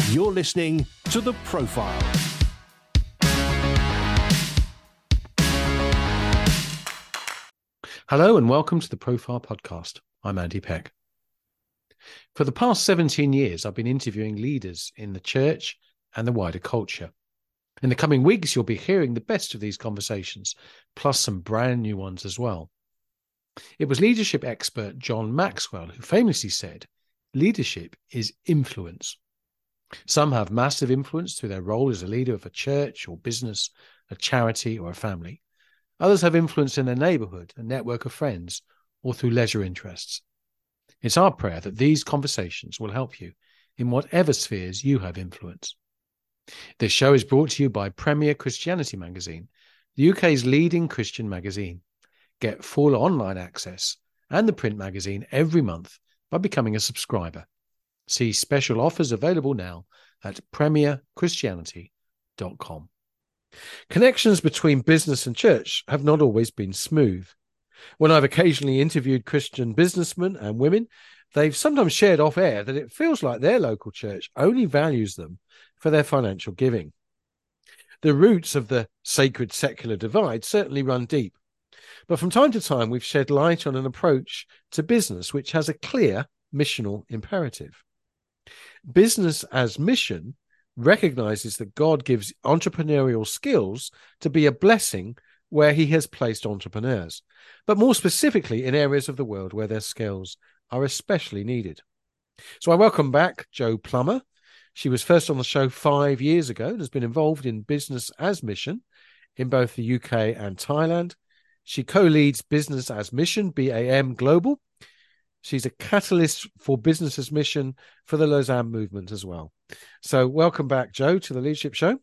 You're listening to The Profile. Hello and welcome to The Profile Podcast. I'm Andy Peck. For the past 17 years, I've been interviewing leaders in the church and the wider culture. In the coming weeks, you'll be hearing the best of these conversations, plus some brand new ones as well. It was leadership expert John Maxwell who famously said, leadership is influence. Some have massive influence through their role as a leader of a church or business, a charity or a family. Others have influence in their neighbourhood, a network of friends, or through leisure interests. It's our prayer that these conversations will help you in whatever spheres you have influence. This show is brought to you by Premier Christianity Magazine, the UK's leading Christian magazine. Get full online access and the print magazine every month by becoming a subscriber. See special offers available now at premierchristianity.com. Connections between business and church have not always been smooth. When I've occasionally interviewed Christian businessmen and women, they've sometimes shared off air that it feels like their local church only values them for their financial giving. The roots of the sacred secular divide certainly run deep. But from time to time, we've shed light on an approach to business which has a clear missional imperative. Business as mission recognizes that God gives entrepreneurial skills to be a blessing where he has placed entrepreneurs, but more specifically in areas of the world where their skills are especially needed. So I welcome back Jo Plummer. She was first on the show 5 years ago and has been involved in business as mission in both the UK and Thailand. She co-leads Business as Mission, BAM Global. She's a catalyst for Business as Mission for the Lausanne movement as well. So welcome back, Jo, to the Leadership Show.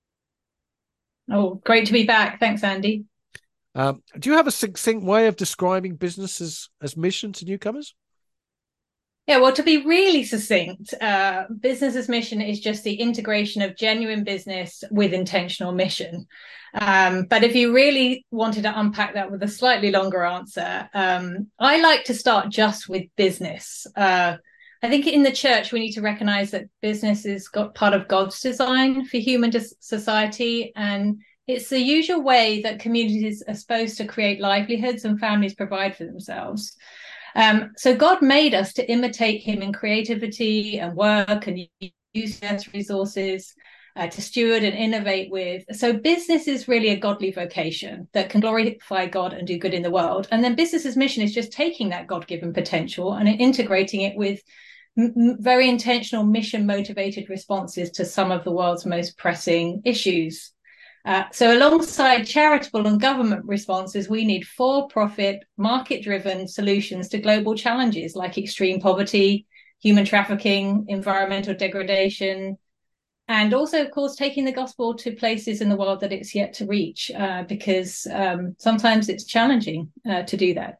Oh, great to be back. Thanks, Andy. Do you have a succinct way of describing business as mission to newcomers? Yeah, well, to be really succinct, business as mission is just the integration of genuine business with intentional mission. But if you really wanted to unpack that with a slightly longer answer, I like to start just with business. I think in the church, we need to recognize that business is part of God's design for human society. And it's the usual way that communities are supposed to create livelihoods and families provide for themselves. So God made us to imitate him in creativity and work and use resources to steward and innovate with. So business is really a godly vocation that can glorify God and do good in the world. And then business's mission is just taking that God-given potential and integrating it with very intentional mission-motivated responses to some of the world's most pressing issues. So alongside charitable and government responses, we need for-profit, market-driven solutions to global challenges like extreme poverty, human trafficking, environmental degradation, and also, of course, taking the gospel to places in the world that it's yet to reach, because sometimes it's challenging to do that.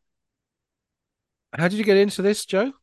How did you get into this, Jo?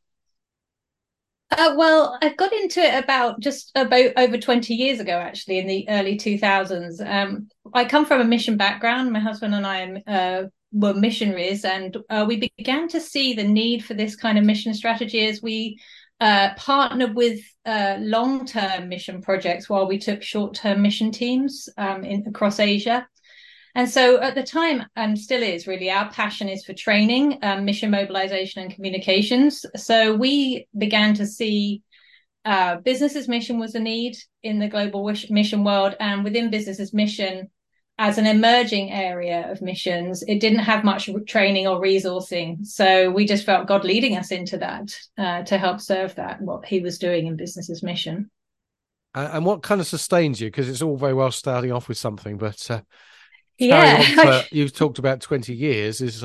Well, I got into it about over 20 years ago, actually, in the early 2000s. I come from a mission background. My husband and I were missionaries, and we began to see the need for this kind of mission strategy as we partnered with long-term mission projects while we took short-term mission teams across Asia. And so at the time, and still is really, our passion is for training, mission mobilization and communications. So we began to see business as mission was a need in the global mission world, and within business as mission as an emerging area of missions, it didn't have much training or resourcing. So we just felt God leading us into that to help serve that, what he was doing in business as mission. And what kind of sustains you? Because it's all very well starting off with something, but you've talked about 20 years is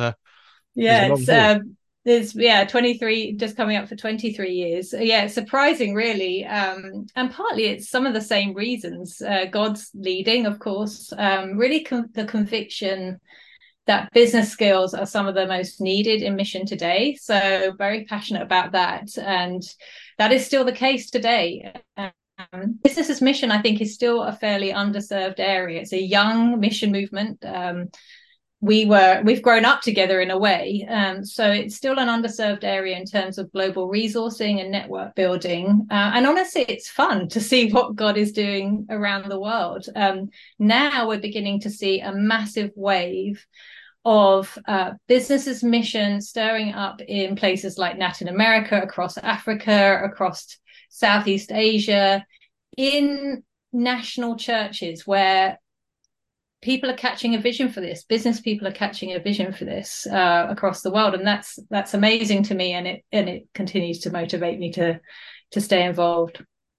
it's 23, just coming up for 23 years. Yeah, it's surprising, really. And partly it's some of the same reasons. God's leading, of course, really the conviction that business skills are some of the most needed in mission today. So very passionate about that. And that is still the case today. Business as mission, I think, is still a fairly underserved area. It's a young mission movement. we've grown up together in a way. So it's still an underserved area in terms of global resourcing and network building. And honestly, it's fun to see what God is doing around the world. Now we're beginning to see a massive wave of businesses mission stirring up in places like Latin America, across Africa, across Southeast Asia, in national churches where people are catching a vision for this. Business people are catching a vision for this across the world, and that's amazing to me, and it continues to motivate me to stay involved.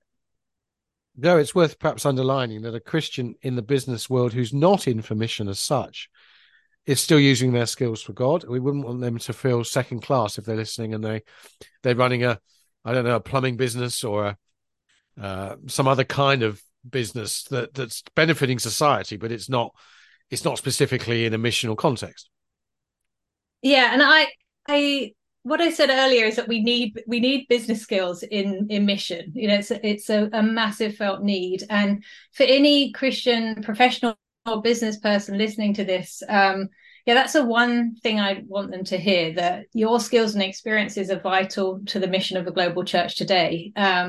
No, it's worth perhaps underlining that a Christian in the business world who's not in for mission as such is still using their skills for God. We wouldn't want them to feel second class if they're listening and they're running a plumbing business or some other kind of business that's benefiting society, but it's not specifically in a missional context. Yeah, and I what I said earlier is that we need business skills in mission. It's a massive felt need, and for any Christian professional or business person listening to this, that's the one thing I want them to hear, that your skills and experiences are vital to the mission of the global church today.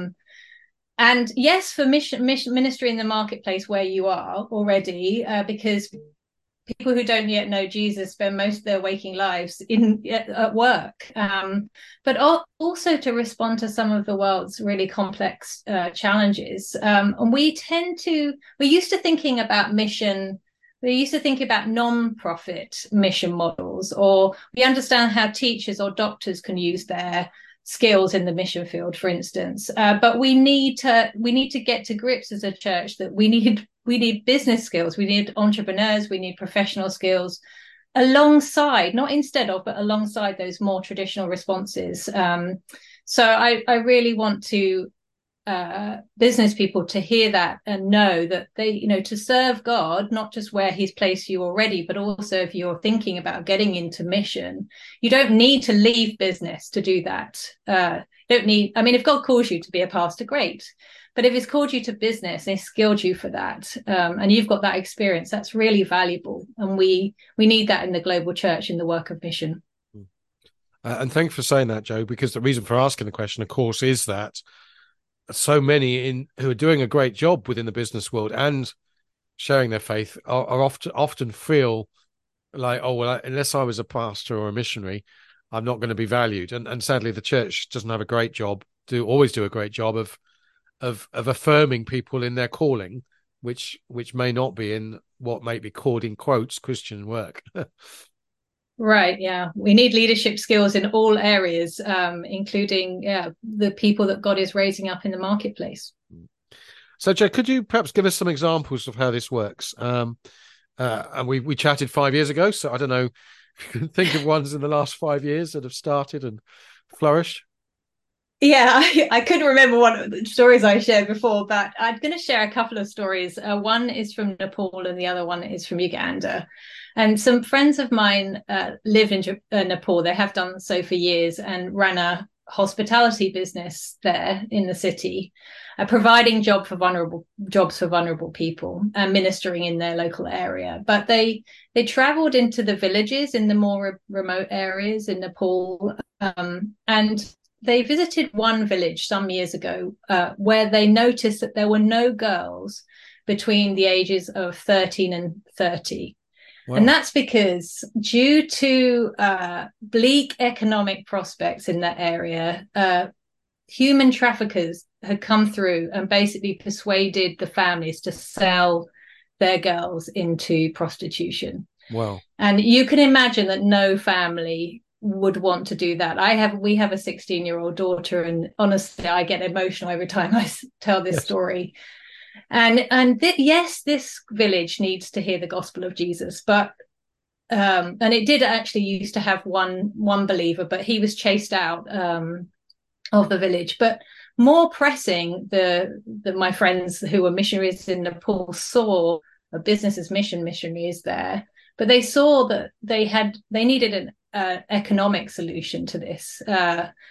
And yes, for mission ministry in the marketplace where you are already, because people who don't yet know Jesus spend most of their waking lives at work, but also to respond to some of the world's really complex challenges. And we're used to thinking about mission. We used to think about non-profit mission models, or we understand how teachers or doctors can use their skills in the mission field, for instance. But we need to get to grips as a church that we need business skills, we need entrepreneurs, we need professional skills alongside, not instead of, but alongside those more traditional responses. So I really want to business people to hear that and know that they, to serve God, not just where he's placed you already, but also if you're thinking about getting into mission, you don't need to leave business to do that. If God calls you to be a pastor, great. But if he's called you to business and he's skilled you for that, and you've got that experience, that's really valuable. And we need that in the global church, in the work of mission. And thanks for saying that, Joe, because the reason for asking the question, of course, is that so many who are doing a great job within the business world and sharing their faith are often feel like, oh, well, unless I was a pastor or a missionary, I'm not going to be valued. And sadly, the church doesn't have a great job, always do a great job of affirming people in their calling, which may not be in what may be called, in quotes, Christian work. Right. Yeah. We need leadership skills in all areas, including the people that God is raising up in the marketplace. So, Joe, could you perhaps give us some examples of how this works? And we chatted 5 years ago, so I don't know if you can think of ones in the last 5 years that have started and flourished. Yeah, I couldn't remember one of the stories I shared before, but I'm going to share a couple of stories. One is from Nepal and the other one is from Uganda. And some friends of mine live in Nepal. They have done so for years and ran a hospitality business there in the city, providing jobs for vulnerable people and ministering in their local area. But they traveled into the villages in the more remote areas in Nepal, and they visited one village some years ago where they noticed that there were no girls between the ages of 13 and 30. Wow. And that's because, due to bleak economic prospects in that area, human traffickers had come through and basically persuaded the families to sell their girls into prostitution. Wow. And you can imagine that no family would want to do that. We have a 16-year-old daughter, and honestly, I get emotional every time I tell this story. And yes, this village needs to hear the gospel of Jesus, but and it did actually used to have one believer, but he was chased out of the village. But more pressing, my friends who were missionaries in Nepal saw a business as missionaries there, but they saw that they needed an economic solution to this.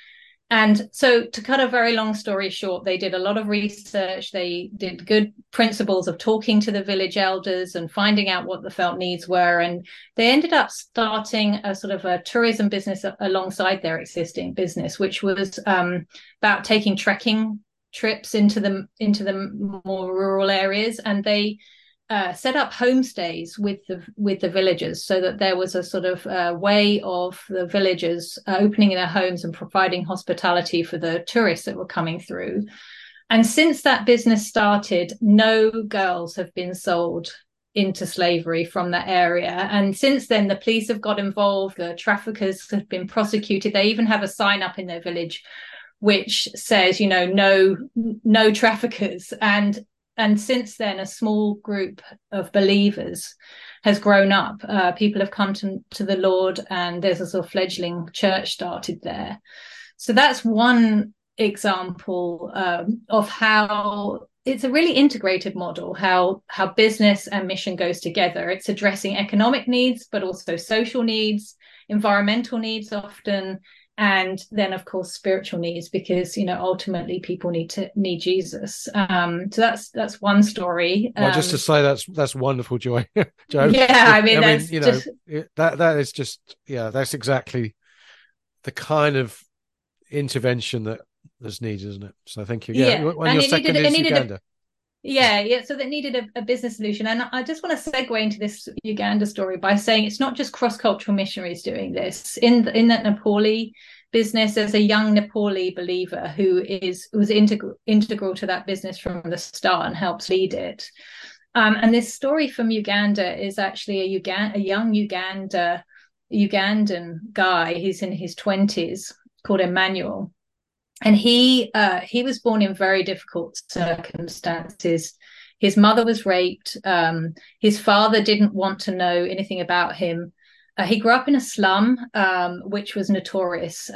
And so, to cut a very long story short, they did a lot of research. They did good principles of talking to the village elders and finding out what the felt needs were. And they ended up starting a sort of a tourism business alongside their existing business, which was about taking trekking trips into the more rural areas. And they set up homestays with the villagers, so that there was a sort of way of the villagers opening their homes and providing hospitality for the tourists that were coming through. And since that business started, no girls have been sold into slavery from that area. And since then, the police have got involved, the traffickers have been prosecuted. They even have a sign up in their village which says, no traffickers. And since then, a small group of believers has grown up. People have come to the Lord, and there's a sort of fledgling church started there. So that's one example of how it's a really integrated model, how business and mission goes together. It's addressing economic needs, but also social needs, environmental needs often, and then of course spiritual needs, because ultimately people need Jesus. So that's one story. Well, just to say that's wonderful, Joy. Jo. Yeah, I mean that is just, that's exactly the kind of intervention that's needed, isn't it? So thank you. And your second is Uganda. So they needed a business solution. And I just want to segue into this Uganda story by saying it's not just cross-cultural missionaries doing this. In that Nepali business, there's a young Nepali believer who was integral to that business from the start and helps lead it. And this story from Uganda is actually a young Ugandan guy. He's in his 20s, called Emmanuel. And he was born in very difficult circumstances. His mother was raped. His father didn't want to know anything about him. He grew up in a slum, which was notorious.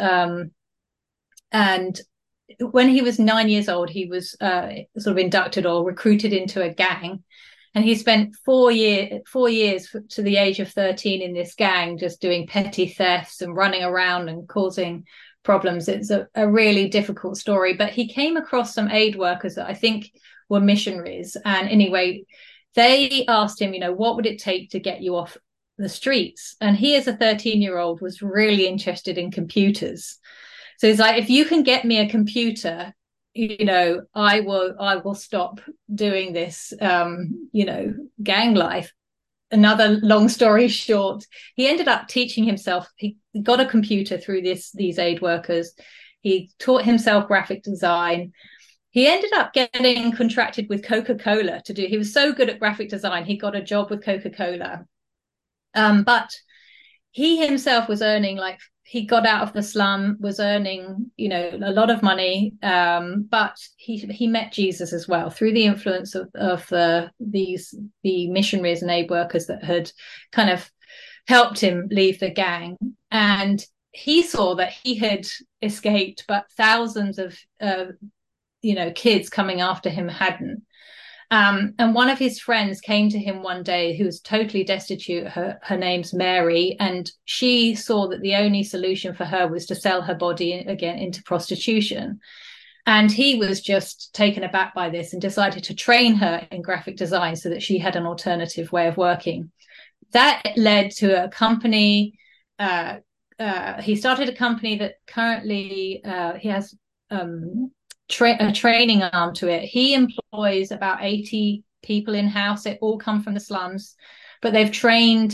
And when he was 9 years old, he was sort of inducted or recruited into a gang. And he spent 4 years to the age of 13 in this gang, just doing petty thefts and running around and causing problems. It's a really difficult story, but he came across some aid workers that I think were missionaries. And anyway, they asked him, what would it take to get you off the streets? And he, as a 13-year-old, was really interested in computers. So he's like, if you can get me a computer, I will stop doing this, gang life. Another long story short, he ended up teaching himself. He got a computer through these aid workers. He taught himself graphic design. He ended up getting contracted with Coca-Cola to do. He was so good at graphic design, he got a job with Coca-Cola. But he himself was earning, he got out of the slum, was earning, a lot of money. But he met Jesus as well through the influence of the missionaries and aid workers that had kind of helped him leave the gang. And he saw that he had escaped, but thousands of kids coming after him hadn't. And one of his friends came to him one day who was totally destitute. Her name's Mary, and she saw that the only solution for her was to sell her body again into prostitution. And he was just taken aback by this and decided to train her in graphic design so that she had an alternative way of working. That led to a company. He started a company that currently he has a training arm to it. He employs about 80 people in-house. They all come from the slums, but they've trained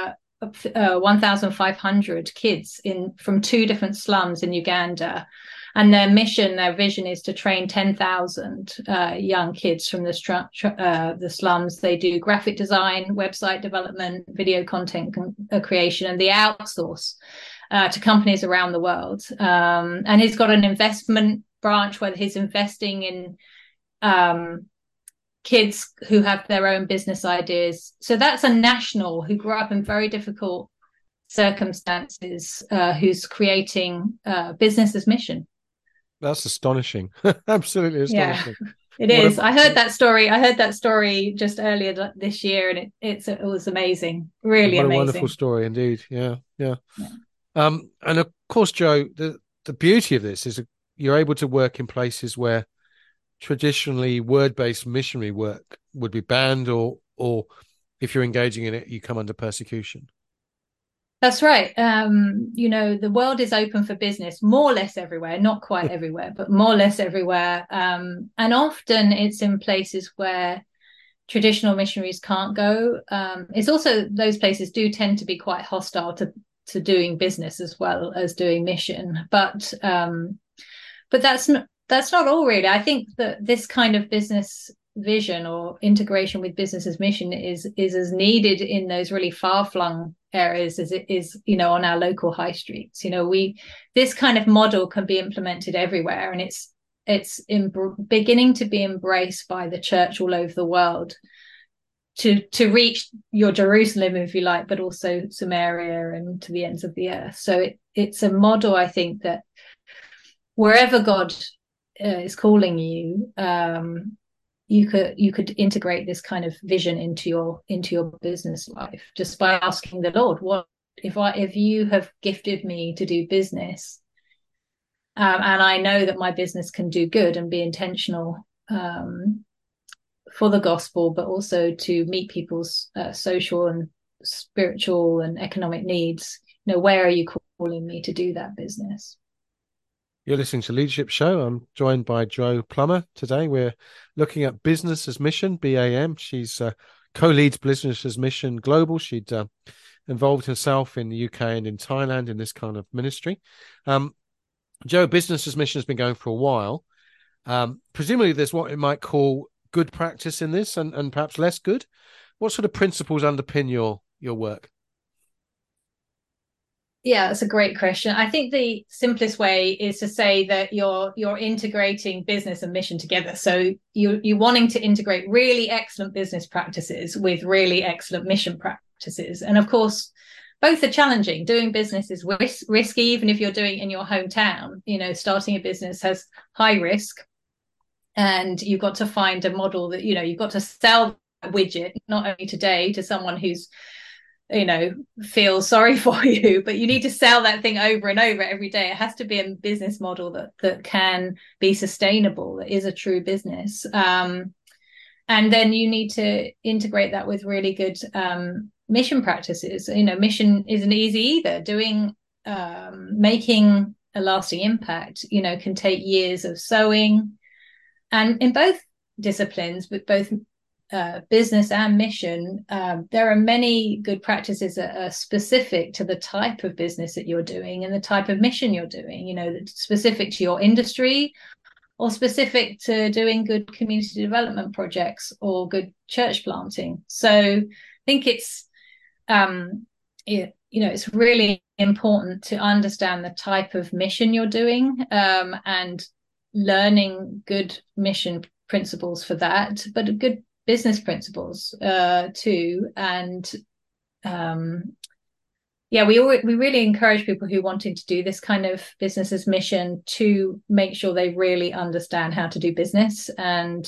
1,500 kids from 2 different slums in Uganda. And their vision is to train 10,000 young kids from the slums. They do graphic design, website development, video content creation, and they outsource to companies around the world. And he's got an investment branch where he's investing in kids who have their own business ideas. So that's a national who grew up in very difficult circumstances, who's creating business as mission. That's astonishing. Absolutely astonishing. Yeah, it is. I heard that story just earlier this year, and it was amazing. Really amazing. What a wonderful story indeed. Yeah. And of course, Jo, the beauty of this is you're able to work in places where traditionally word-based missionary work would be banned, or if you're engaging in it, you come under persecution. That's right. The world is open for business more or less everywhere, not quite everywhere, but more or less everywhere. And often it's in places where traditional missionaries can't go. It's also, those places do tend to be quite hostile to doing business as well as doing mission. But that's not all, really. I think that this kind of business vision or integration with business as mission is as needed in those really far-flung areas as it is, on our local high streets. This kind of model can be implemented everywhere, and it's beginning to be embraced by the church all over the world to reach your Jerusalem, if you like, but also Samaria and to the ends of the earth. So it's a model, I think, that wherever God is calling you, you could integrate this kind of vision into your business life just by asking the Lord, what if you have gifted me to do business, and I know that my business can do good and be intentional for the gospel, but also to meet people's social and spiritual and economic needs. Where are you calling me to do that business? You're listening to Leadership Show. I'm joined by Jo Plummer today. We're looking at Business as Mission, BAM. She's co-leads Business as Mission Global. She'd involved herself in the UK and in Thailand in this kind of ministry. Jo, Business as Mission has been going for a while. Presumably there's what you might call good practice in this and perhaps less good. What sort of principles underpin your work? Yeah, that's a great question. I think the simplest way is to say that you're integrating business and mission together. So you're wanting to integrate really excellent business practices with really excellent mission practices. And of course, both are challenging. Doing business is risky, even if you're doing it in your hometown. Starting a business has high risk, and you've got to find a model that, you've got to sell that widget, not only today to someone who's feel sorry for you, but you need to sell that thing over and over every day. It has to be a business model that can be sustainable, that is a true business. And then you need to integrate that with really good mission practices. Mission isn't easy either. Making a lasting impact, can take years of sowing. And in both disciplines, with both business and mission, there are many good practices that are specific to the type of business that you're doing and the type of mission you're doing, specific to your industry or specific to doing good community development projects or good church planting. So I think it's really important to understand the type of mission you're doing, and learning good mission principles for that, but a good business principles too. And we really encourage people who wanting to do this kind of business as mission to make sure they really understand how to do business. And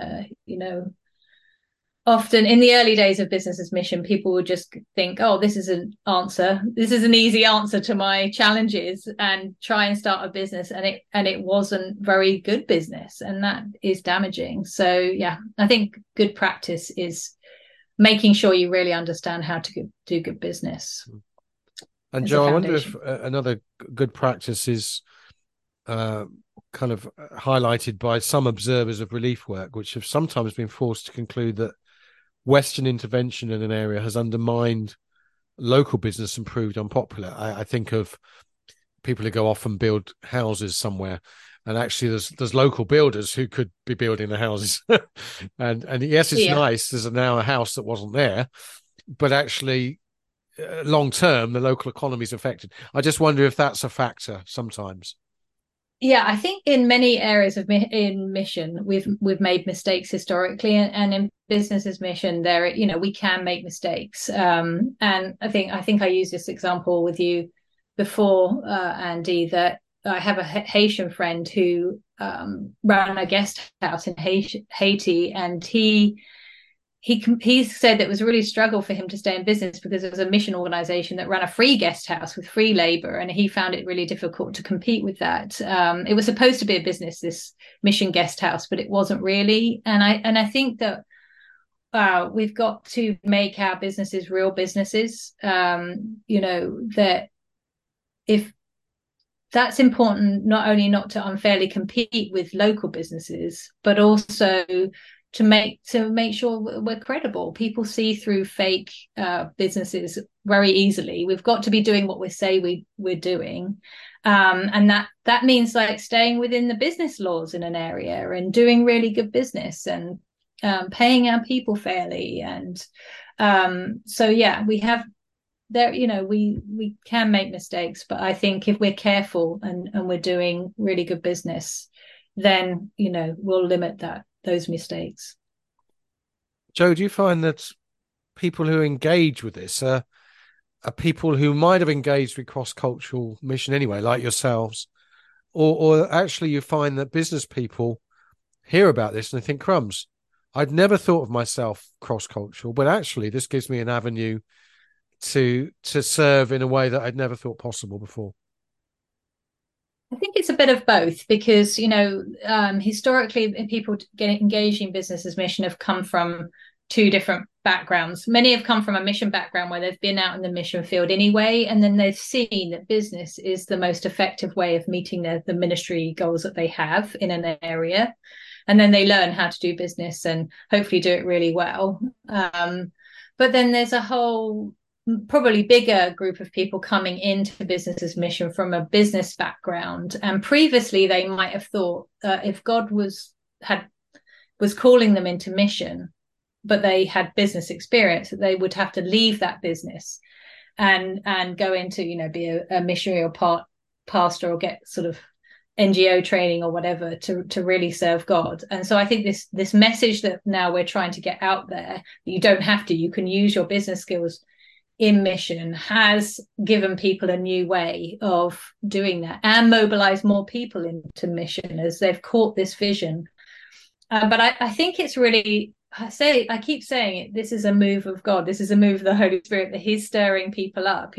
often in the early days of business as mission, people would just think, oh, this is an easy answer to my challenges, and try and start a business, and it wasn't very good business, and that is damaging. So yeah, I think good practice is making sure you really understand how to do good business. And Jo, I wonder if another good practice is kind of highlighted by some observers of relief work, which have sometimes been forced to conclude that Western intervention in an area has undermined local business and proved unpopular. I think of people who go off and build houses somewhere, and actually there's local builders who could be building the houses. and yes, it's nice. There's now a house that wasn't there, but actually long term, the local economy is affected. I just wonder if that's a factor sometimes. Yeah, I think in many areas in mission, we've made mistakes historically, and in business as mission, we can make mistakes. And I think I used this example with you before, Andy, that I have a Haitian friend who ran a guest house in Haiti, and he he said that it was a really struggle for him to stay in business because it was a mission organization that ran a free guest house with free labor, and he found it really difficult to compete with that. It was supposed to be a business, this mission guest house, but it wasn't really. And I think that we've got to make our businesses real businesses. That if that's important, not only not to unfairly compete with local businesses, but also to make sure we're credible. People see through fake businesses very easily. We've got to be doing what we say we're doing, and that means like staying within the business laws in an area and doing really good business and paying our people fairly. And so yeah, we have there. We can make mistakes, but I think if we're careful and we're doing really good business, then we'll limit those mistakes. Joe, do you find that people who engage with this are people who might have engaged with cross-cultural mission anyway, like yourselves, or actually you find that business people hear about this and they think, crumbs, I'd never thought of myself cross-cultural, but actually this gives me an avenue to serve in a way that I'd never thought possible before? I think it's a bit of both because, historically, people getting engaged in business as mission have come from two different backgrounds. Many have come from a mission background where they've been out in the mission field anyway, and then they've seen that business is the most effective way of meeting the ministry goals that they have in an area. And then they learn how to do business and hopefully do it really well. But then there's a whole probably bigger group of people coming into business as mission from a business background, and previously they might have thought if God was calling them into mission, but they had business experience, that they would have to leave that business and go into be a missionary or pastor or get sort of NGO training or whatever to really serve God. And so I think this message that now we're trying to get out there, you don't have to, you can use your business skills in mission, has given people a new way of doing that and mobilize more people into mission as they've caught this vision. But I think it's really, I keep saying it, this is a move of God. This is a move of the Holy Spirit, that he's stirring people up.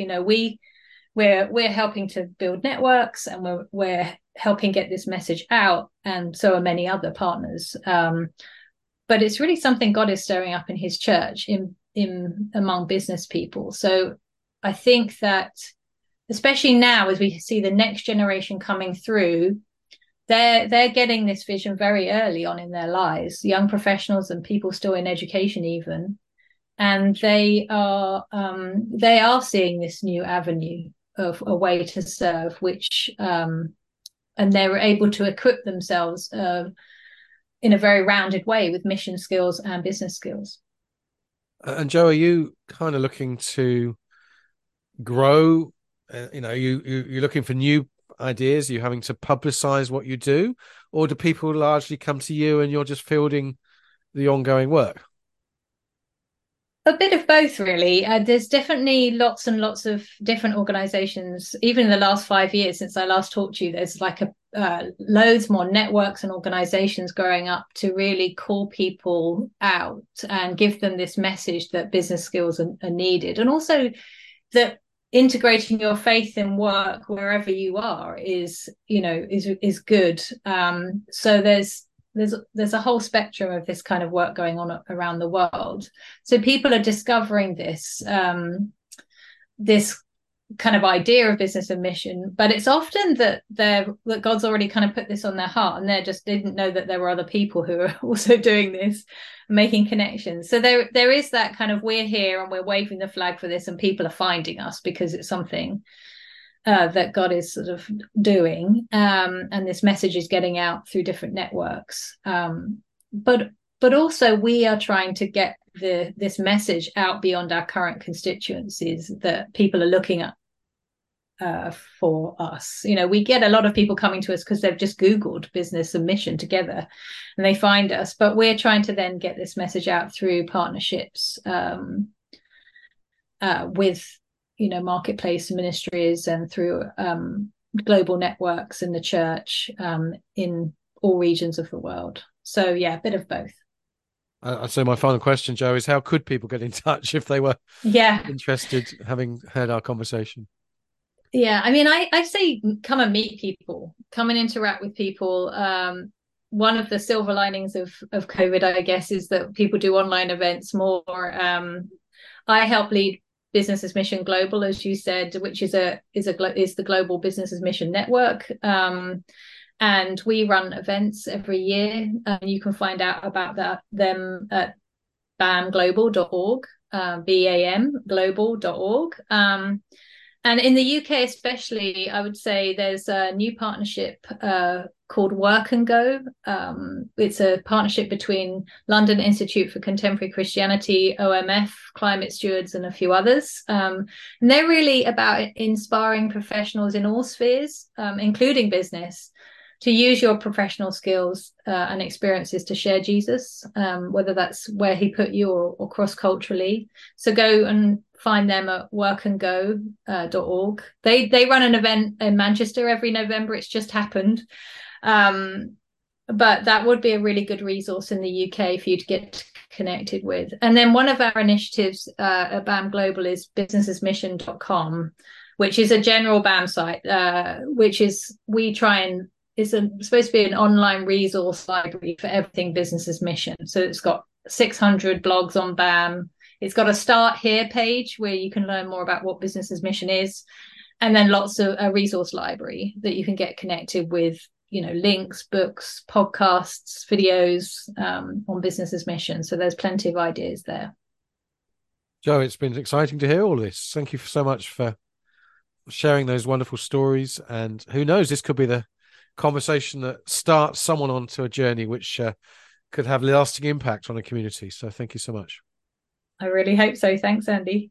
We're helping to build networks, and we're helping get this message out, and so are many other partners. But it's really something God is stirring up in his church, in among business people. So I think that especially now, as we see the next generation coming through, they're getting this vision very early on in their lives, young professionals and people still in education even, and they are seeing this new avenue of a way to serve, which and they're able to equip themselves in a very rounded way with mission skills and business skills. And Joe, are you kind of looking to grow? You're looking for new ideas. Are you having to publicize what you do, or do people largely come to you and you're just fielding the ongoing work? A bit of both, really. There's definitely lots and lots of different organizations. Even in the last 5 years since I last talked to you, there's like loads more networks and organizations growing up to really call people out and give them this message that business skills are needed, and also that integrating your faith in work wherever you are is good. So there's a whole spectrum of this kind of work going on around the world. So people are discovering this kind of idea of business and mission, but it's often that God's already kind of put this on their heart, and they didn't know that there were other people who are also doing this, making connections. So there is that kind of, we're here and we're waving the flag for this, and people are finding us because it's something that God is sort of doing, and this message is getting out through different networks. But also we are trying to get this message out beyond our current constituencies, that people are looking at for us. We get a lot of people coming to us because they've just Googled business and mission together and they find us, but we're trying to then get this message out through partnerships with marketplace ministries and through global networks in the church in all regions of the world. So yeah, a bit of both. So my final question, Joe, is how could people get in touch if they were interested, having heard our conversation? Yeah, I mean, I say come and meet people, come and interact with people. One of the silver linings of COVID, I guess, is that people do online events more. I help lead Business as Mission Global, as you said, which is the Global Business as Mission Network. And we run events every year. You can find out about them at bamglobal.org, BAM global.org. And in the UK especially, I would say there's a new partnership called Work and Go. It's a partnership between London Institute for Contemporary Christianity, OMF, Climate Stewards, and a few others. And they're really about inspiring professionals in all spheres, including business, to use your professional skills and experiences to share Jesus, whether that's where he put you or cross-culturally. So go and find them at workandgo.org. They run an event in Manchester every November. It's just happened. But that would be a really good resource in the UK for you to get connected with. And then one of our initiatives at BAM Global is businessasmission.com, which is a general BAM site, it's supposed to be an online resource library for everything Business as Mission. So it's got 600 blogs on BAM. It's got a Start Here page where you can learn more about what Business as Mission is. And then lots of a resource library that you can get connected with, links, books, podcasts, videos on Business as Mission. So there's plenty of ideas there. Joe, it's been exciting to hear all this. Thank you so much for sharing those wonderful stories. And who knows, this could be the conversation that starts someone onto a journey which could have lasting impact on a community. So thank you so much. I really hope so. Thanks, Andy.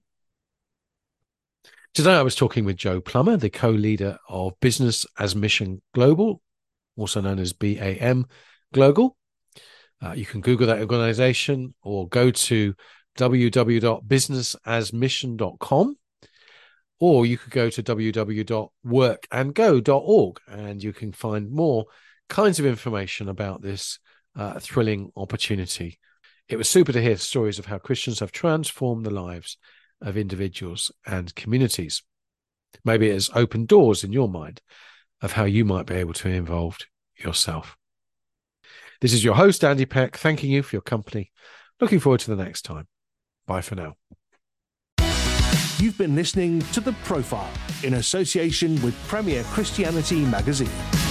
Today I was talking with Joe Plummer, the co-leader of Business as Mission Global, also known as BAM Global. You can Google that organization or go to www.businessasmission.com. Or you could go to www.workandgo.org and you can find more kinds of information about this thrilling opportunity. It was super to hear stories of how Christians have transformed the lives of individuals and communities. Maybe it has opened doors in your mind of how you might be able to be involved yourself. This is your host, Andy Peck, thanking you for your company. Looking forward to the next time. Bye for now. You've been listening to The Profile in association with Premier Christianity Magazine.